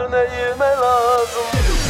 ahır neyime lazım.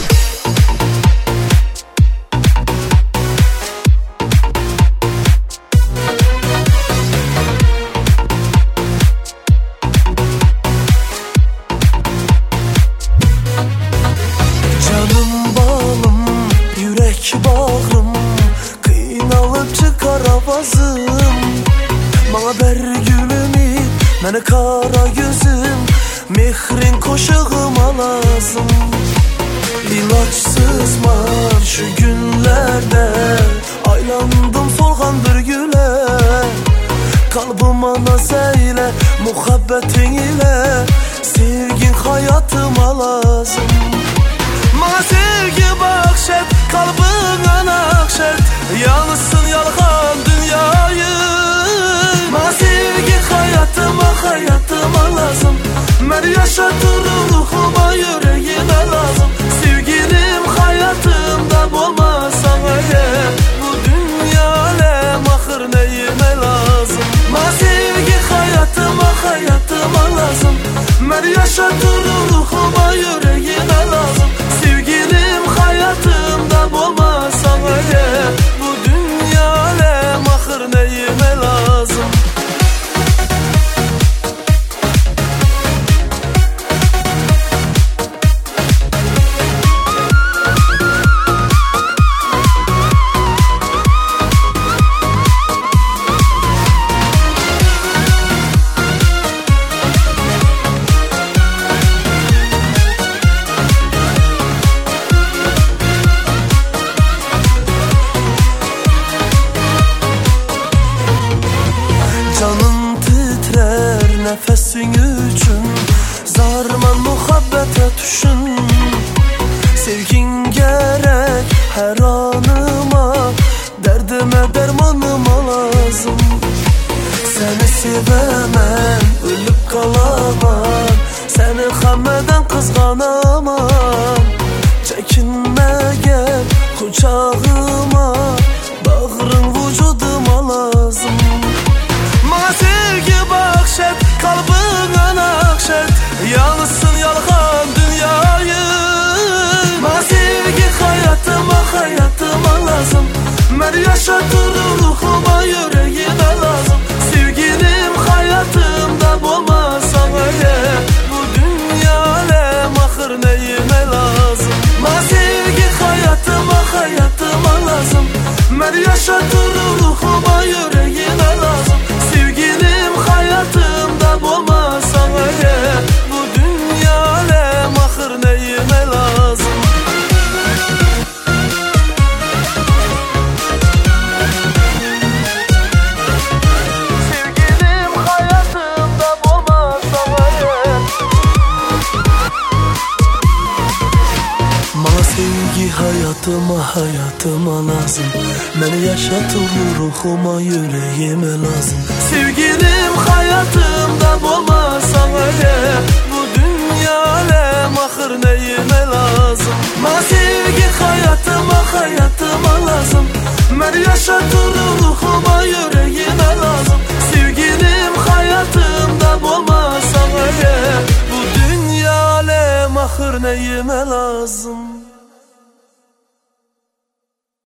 Canım balım, yürek bağrım, kıynalıp çıkar avazım. Bana ber gülümü, məni kara gözüm, mehrin koşağıma lazım. İlaçsız var şu günlerde, aylandım solğan bir güle. Kalbıma naz eyle, muhabbetin ile, sevgin hayatıma lazım. Bana sevgi bakşet, kalbına nakşet, yanılsın yalğan dünyayı. Bana sevgi hayatıma lazım. Mən yaşatır ruhuma, yüreğime lazım. Sevgilim hayatımda olmasan eğer, bu dünya alem ahır neyime lazım. Bana sevgi hayatıma lazım. Mən yaşatır ruhuma, yüreğime lazım. Sevgilim hayatımda olmasan eğer, bu dünya alem ahır neyime lazım. Canım titrer nefesin üçün, zarman muhabbete düşün. Sevgin gerek her anıma, derdime dermanıma lazım. Seni sevemem, ölüp kalamam, seni xəmmeden kızganamam. Çekinme gel kucağıma, bağrın vücuduma lazım. Bana sevgi bakşet, kalbına nakşet, yanılsın yalğan dünyayı. Bana sevgi hayatıma lazım. Mən yaşatır ruhuma, yüreğime lazım. Sevgilim hayatımda olmasan eğer, bu dünya alem ahır neyime lazım. Bana sevgi hayatıma lazım. Mən yaşatır ruhuma, yüreğime lazım. Sevgilim hayatımda olmasan eğer, bu dünya alem ahır neyime lazım. Sevgilim hayatımda olmasan eğer. Bana sevgi hayatıma lazım. Beni yaşatır ruhuma, yüreğime lazım. Sevgilim hayatımda olmasan eğer, bu dünya alem ahır neyime lazım. Bana sevgi hayatıma lazım. Beni yaşatır ruhuma, yüreğime lazım. Sevgilim hayatımda olmasan eğer, bu dünya alem ahır neyime lazım.